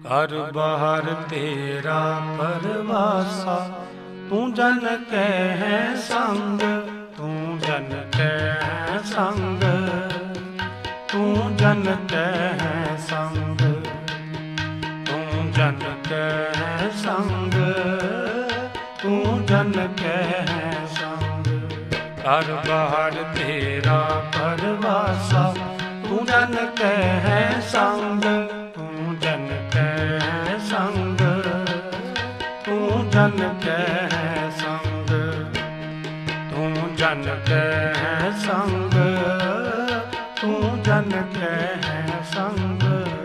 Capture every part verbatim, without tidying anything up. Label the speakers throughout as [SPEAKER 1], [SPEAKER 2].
[SPEAKER 1] ਘਰ ਬਾਹਰ ਤੇਰਾ ਪਰਵਾਸਾ, ਤੂੰ ਜਨ ਕੈ ਹੈ ਸੰਗ, ਤੂੰ ਜਨ ਕੈ ਹੈ ਸੰਗ, ਤੂੰ ਜਨ ਕੈ ਹੈ ਸੰਗ, ਤੂੰ ਜਨ ਕੈ ਹੈ ਸੰਗ, ਤੂੰ ਜਨ ਕੈ ਹੈ ਸੰਗ। ਘਰ ਬਾਹਰ ਤੇਰਾ ਪਰਵਾਸਾ, ਤੂੰ ਜਨ ਕੈ ਹੈ ਸੰਗ, ਤੂੰ ਜਨ ਕੈ ਹੈ ਸੰਗ, ਤੂੰ ਜਨ ਕੈ ਹੈ ਸੰਗ, ਤੂੰ ਜਨ ਕੈ ਹੈ ਸੰਗ, ਤੂੰ ਜਨ ਕੈ ਹੈ ਸੰਗ।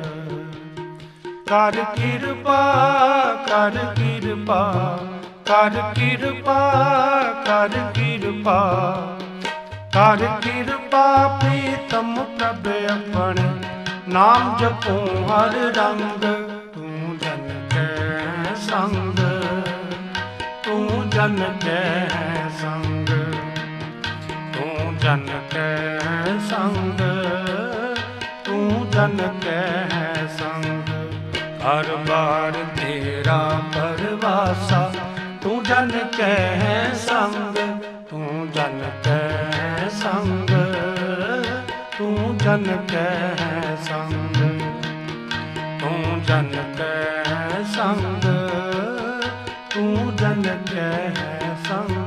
[SPEAKER 1] ਕਰ ਕਿਰਪਾ ਕਰ ਕਿਰਪਾ ਕਰ ਕਿਰਪਾ ਕਰ ਕਿਰਪਾ ਕਰ ਕਿਰਪਾ ਪ੍ਰੀਤਮ ਪ੍ਰਭ ਆਪਣੇ, ਨਾਮ ਜਪੋ ਹਰ ਰੰਗ, ਤੂੰ ਜਨ ਕੈ ਸੰਗ, ਤੂੰ ਜਨ ਕੈ ਸੰਗ, ਤੂੰ ਜਨ ਕੈ ਸੰਗ, ਤੂੰ ਜਨ ਕੈ ਸੰਗ। ਹਰ ਬਾਰ ਤੇਰਾ ਪਰਵਾਸਾ, ਤੂੰ ਜਨ ਕੈ ਸੰਗ, ਤੂੰ ਜਨ ਕੈ ਸੰਗ, ਤੂੰ ਜਨ ਕੈ ਸੰਗ, ਤੂੰ ਜਨ ਕੈ ਸੰਗ, ਤੂੰ ਜਨ ਕੈ ਸੰਗ।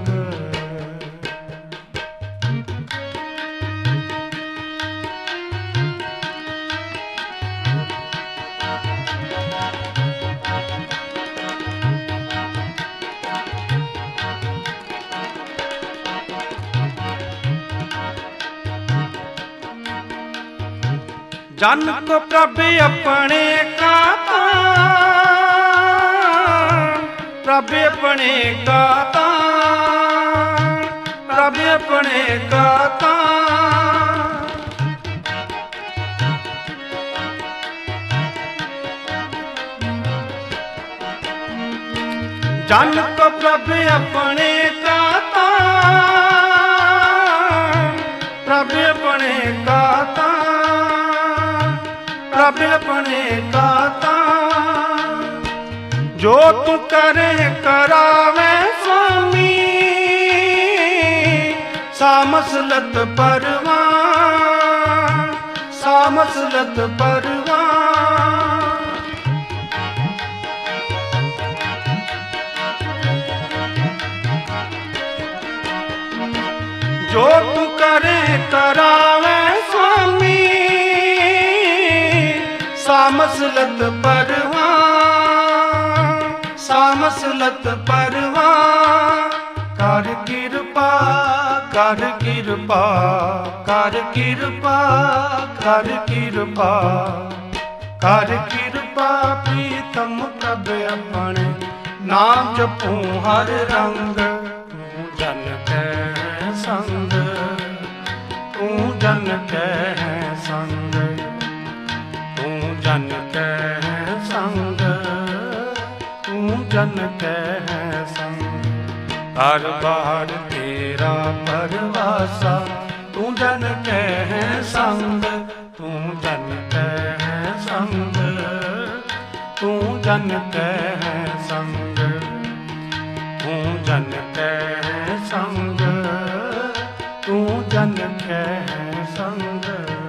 [SPEAKER 1] जन को प्रभ अपने का तान, प्रभ अपने का तान, प्रभ अपने का तान। जन को प्रभ अपने का तान, प्रभ अपने का तान, प्रभ अपने दाता। जो तू करे करावे स्वामी, सामसलत परवान, सामसलत परवान। जो तू करे करावे स्वामी, सामसलत परवान, सामसलत परवान। कर किरपा कर किरपा कर किरपा कर किरपा कर किरपा प्रीतम प्रभ अपने, नाम जपू हर रंग, तू जन कੈ संग, तू जन कੈ संग, तू जन कੈ संग, तू जन कੈ संग। हर बार तेरा परवासा, तू जन कੈ संग, तू जन कੈ संग, तू जन कੈ संग, तू जन कੈ संग, तू जन कੈ संग।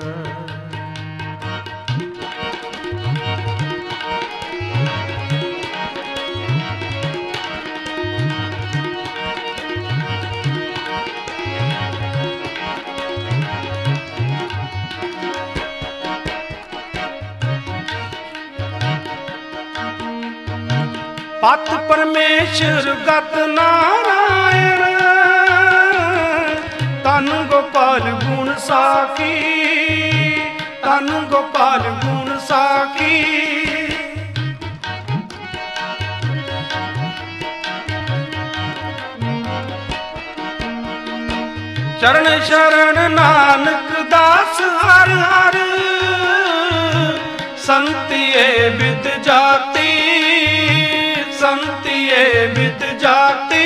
[SPEAKER 1] पत परमेश्वर गत नारायण, तन गोपाल गुण साखी, तन गोपाल गुण साखी। चरण शरण नानक दास हर हर, संतिये विद जाति, संतिये विद जाति।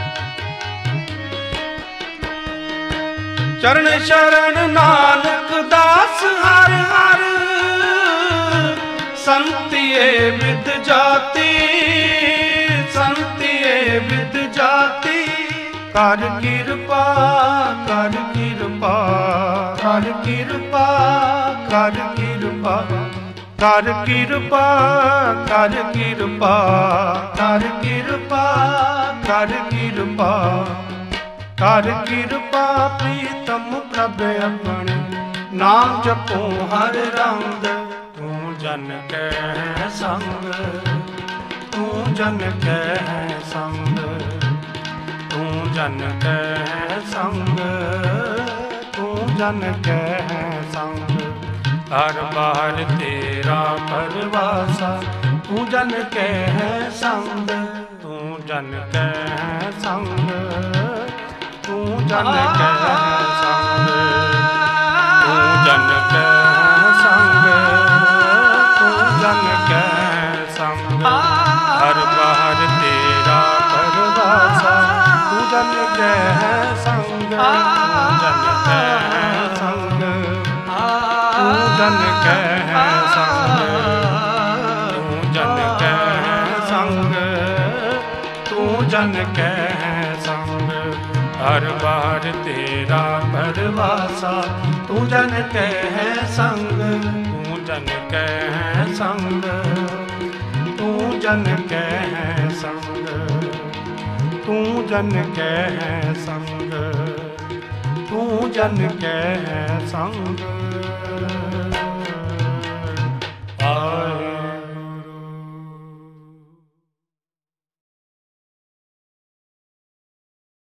[SPEAKER 1] चरण शरण नानक ਸੰਤੀਏ ਵਿਦ ਜਾਤੀ, ਸੰਤੀਏ ਵਿਦ ਜਾਤੀ। ਕਰ ਕਿਰਪਾ ਕਰ ਕਿਰਪਾ ਕਰ ਕਿਰਪਾ ਕਰ ਕਿਰਪਾ ਕਰ ਕਿਰਪਾ ਕਰ ਕਿਰਪਾ ਕਰ ਕਿਰਪਾ ਕਰ ਕਿਰਪਾ ਕਰ ਕਿਰਪਾ। ਪ੍ਰੀਤਮ ਪ੍ਰਭ ਆਪਣੇ ਨਾਮ ਜਪੋ ਹਰ ਰੰਗ। ਤੂੰ ਜਨ ਕੈ ਸੰਗ, ਤੂੰ ਜਨ ਕੈ ਸੰਗ, ਤੂੰ ਜਨ ਕੈ ਸੰਗ, ਤੂੰ ਜਨ ਕੈ ਸੰਗ। ਹਰ ਬਾਰ ਤੇਰਾ ਪਰਵਾਸਾ, ਤੂੰ ਜਨ ਕੈ ਸੰਗ, ਤੂੰ ਜਨ ਕੈ ਸੰਗ, ਤੂੰ ਜਨ ਕੈ ਸੰਗ, ਤੂੰ ਜਨ ਕੈ ਸੰਗ, ਤੂੰ ਜਨ ਕੈ ਸੰਗ। ਹਰ ਬਾਰ ਤੇਰਾ ਪਰਵਾਸਾ, ਤੂੰ ਜਨ ਕੈ ਸੰਗ, ਤੂੰ ਜਨ ਕੈ ਸੰਗ, ਤੂੰ ਜਨ ਕੈ ਸੰਗ, ਤੂੰ ਜਨ ਕੈ ਸੰਗ, ਤੂੰ ਜਨ ਕੈ ਸੰਗ। ਹਰ ਬਾਰ ਤੇਰਾ ਪਰਵਾਸਾ, ਤੂੰ ਜਨ ਕੈ ਸੰਗ, ਤੂੰ ਜਨ ਕੈ ਸੰਗ, ਤੂੰ ਜਨ ਕੈ ਸੰਗ, ਤੂੰ ਜਨ ਕੈ ਸੰਗ, ਤੂੰ ਜਨ ਕੈ ਸੰਗ। ਆ